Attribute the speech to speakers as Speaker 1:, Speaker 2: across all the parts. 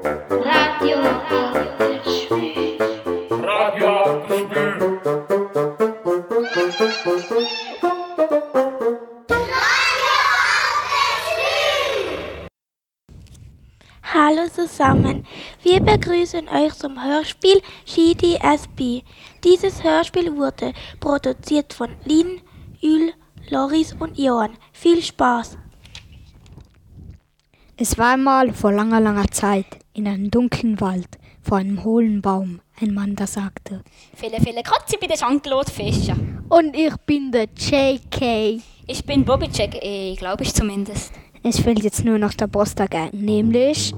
Speaker 1: Radio Augenspiel.
Speaker 2: Radio Augenspiel.
Speaker 3: Hallo zusammen, wir begrüßen euch zum Hörspiel GDSB. Dieses Hörspiel wurde produziert von Lynn, Ül, Loris und Johann. Viel Spaß!
Speaker 4: Es war einmal vor langer, langer Zeit in einem dunklen Wald vor einem hohlen Baum ein Mann, der sagte:
Speaker 5: Viele Katze bei den Schanklotfischen.
Speaker 4: Und ich bin der JK.
Speaker 5: Ich bin Bobbyjack, glaube ich zumindest.
Speaker 4: Es fehlt jetzt nur noch der Boss der Gang, nämlich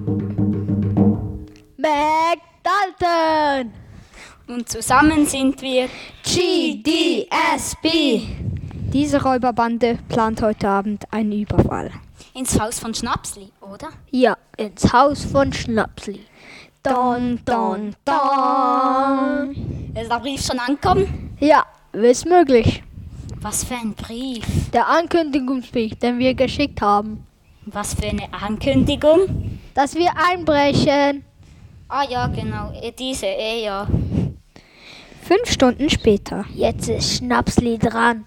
Speaker 4: Mac Dalton.
Speaker 5: Und zusammen sind wir
Speaker 4: GDSB. Diese Räuberbande plant heute Abend einen Überfall.
Speaker 5: ins Haus von Schnapsli, oder?
Speaker 4: Ja, ins Haus von Schnapsli. Don, don, don.
Speaker 5: Ist der Brief schon angekommen?
Speaker 4: Ja, ist möglich.
Speaker 5: Was für ein Brief?
Speaker 4: Der Ankündigungsbrief, den wir geschickt haben.
Speaker 5: Was für eine Ankündigung?
Speaker 4: Dass wir einbrechen.
Speaker 5: Ah ja, genau, diese, ja.
Speaker 4: 5 Stunden später.
Speaker 3: Jetzt ist Schnapsli dran.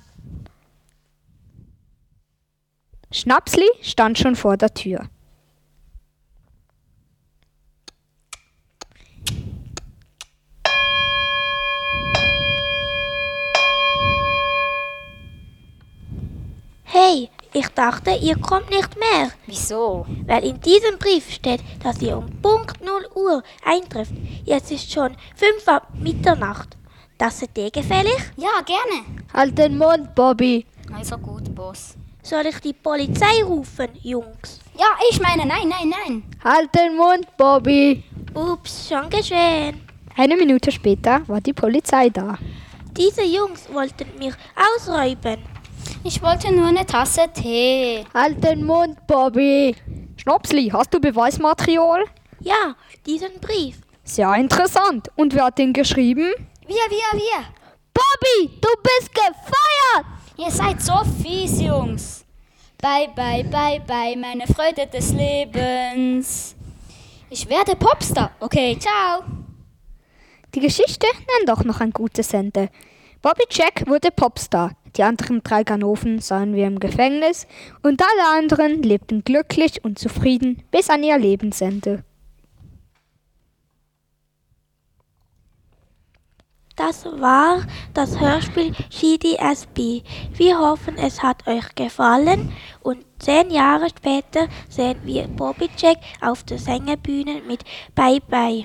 Speaker 4: Schnapsli stand schon vor der Tür.
Speaker 3: Hey, ich dachte, ihr kommt nicht mehr.
Speaker 5: Wieso?
Speaker 3: Weil in diesem Brief steht, dass ihr um Punkt 0 Uhr eintrefft. Jetzt ist schon 5 ab Mitternacht. Das ist dir gefällig?
Speaker 5: Ja, gerne.
Speaker 4: Halt den Mund, Bobby.
Speaker 5: Also gut, Boss.
Speaker 3: Soll ich die Polizei rufen, Jungs?
Speaker 5: Ja, ich meine, nein.
Speaker 4: Halt den Mund, Bobby.
Speaker 3: Ups, schon geschehen.
Speaker 4: 1 Minute später war die Polizei da.
Speaker 3: Diese Jungs wollten mich ausräuben.
Speaker 5: Ich wollte nur eine Tasse Tee.
Speaker 4: Halt den Mund, Bobby. Schnapsli, hast du Beweismaterial?
Speaker 3: Ja, diesen Brief.
Speaker 4: Sehr interessant. Und wer hat den geschrieben?
Speaker 5: Wir.
Speaker 4: Bobby, du bist gefeuert!
Speaker 5: Ihr seid so fies, Jungs. Bye, meine Freude des Lebens. Ich werde Popstar. Okay, ciao.
Speaker 4: Die Geschichte nennt doch noch ein gutes Ende. Bobby Jack wurde Popstar. Die anderen 3 Ganoven sahen wir im Gefängnis und alle anderen lebten glücklich und zufrieden bis an ihr Lebensende.
Speaker 3: Das war das Hörspiel GDSB. Wir hoffen, es hat euch gefallen und 10 Jahre später sehen wir Bobby Jack auf der Sängerbühne mit Bye Bye.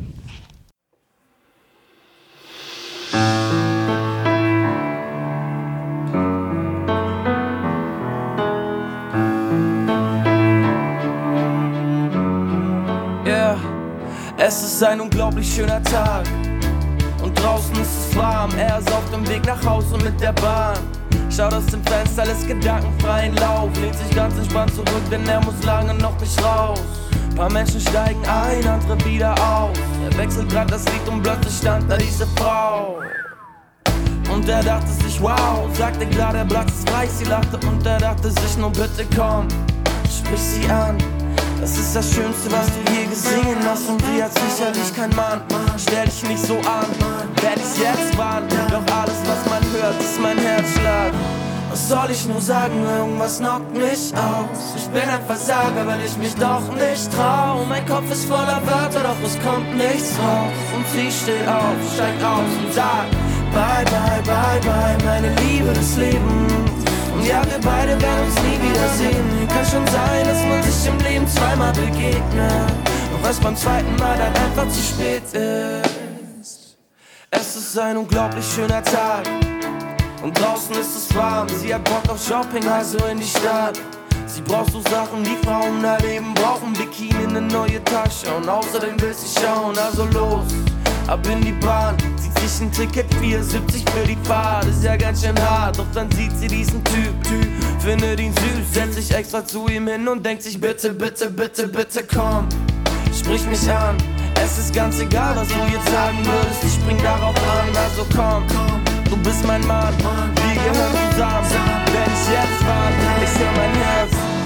Speaker 6: Yeah, es ist ein unglaublich schöner Tag. Und draußen ist es warm, er ist auf dem Weg nach Hause mit der Bahn. Schaut aus dem Fenster, lässt gedankenfreien Lauf. Lehnt sich ganz entspannt zurück, denn er muss lange noch nicht raus. Paar Menschen steigen ein, andere wieder aus. Er wechselt grad das Lied und plötzlich stand da diese Frau. Und er dachte sich, wow, sagte klar, der Platz ist frei. Sie lachte und er dachte sich, nur bitte komm, sprich sie an. Das ist das Schönste, was du je gesehen hast. Und sie hat sicherlich kein Mann. Stell dich nicht so an, werd ich jetzt warnen. Doch alles, was man hört, ist mein Herzschlag. Was soll ich nur sagen, irgendwas knockt mich aus. Ich bin ein Versager, weil ich mich doch nicht trau. Mein Kopf ist voller Wörter, doch es kommt nichts raus. Und sie steht auf, steigt aus und sagt: Bye, meine Liebe des Lebens. Und ja, wir beide werden uns nie wiedersehen. Kann schon sein, dass man sich im Leben zweimal begegnet. Doch es beim zweiten Mal dann einfach zu spät ist. Es ist ein unglaublich schöner Tag. Und draußen ist es warm. Sie hat Bock auf Shopping, also in die Stadt. Sie braucht so Sachen, die Frauen erleben brauchen. Bikini, eine neue Tasche und außerdem will sie schauen. Also los, ab in die Bahn. Zieht sich ein Ticket, 4,70 für die Fahrt. Ist ja ganz schön hart, doch dann sieht sie diesen Typ. Findet ihn süß, setzt sich extra zu ihm hin und denkt sich: bitte komm, sprich mich an. Es ist ganz egal, was du jetzt sagen würdest, ich spring darauf an. Also komm, du bist mein Mann, wir gehören zusammen. Wenn ich jetzt warte, ich hör mein Herz. Was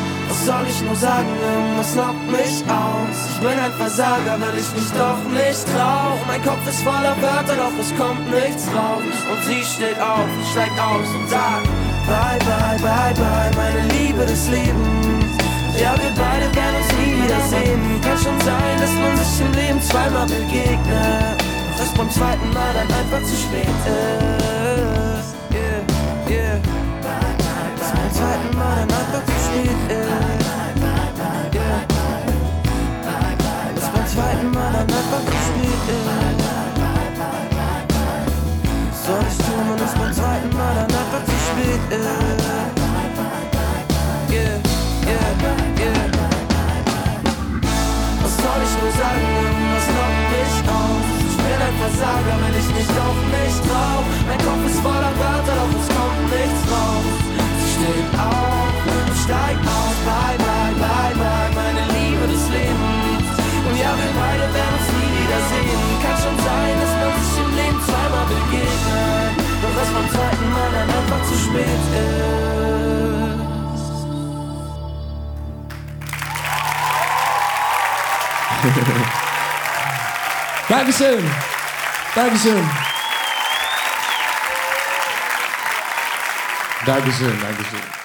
Speaker 6: soll ich nur sagen, irgendwas lockt mich aus. Ich bin ein Versager, weil ich mich doch nicht trau. Mein Kopf ist voller Wörter, doch es kommt nichts raus. Und sie steht auf, steigt aus und sagt: Bye, bye, bye, bye, meine Liebe des Lebens. Ja, wir beide werden uns nie wiedersehen. Kann schon sein, dass man sich im Leben zweimal begegnet, doch es beim zweiten Mal dann einfach zu spät ist. Yeah, yeah. Dass beim zweiten Mal dann einfach zu spät ist. Yeah. Dass beim zweiten Mal dann einfach zu spät ist. Soll ich tun, wenn es beim zweiten Mal dann einfach zu spät ist? Yeah, yeah, yeah. Was soll ich nur sagen, was lockt mich aus? Ich bin ein Versager, wenn ich mich doch nicht trau. Mein Kopf ist voller Wörter, doch es kommt nichts raus. Sie steht auf, steigt aus, bye, bye, bye, bye, meine Liebe des Lebens. Und ja, wir beide werden uns nie wiedersehen. Kann schon sein, dass man sich im Leben zweimal begegnet, doch es beim zweiten Mal dann einfach zu spät ist.
Speaker 7: Dankeschön. Dankeschön. Dankeschön, Dankeschön.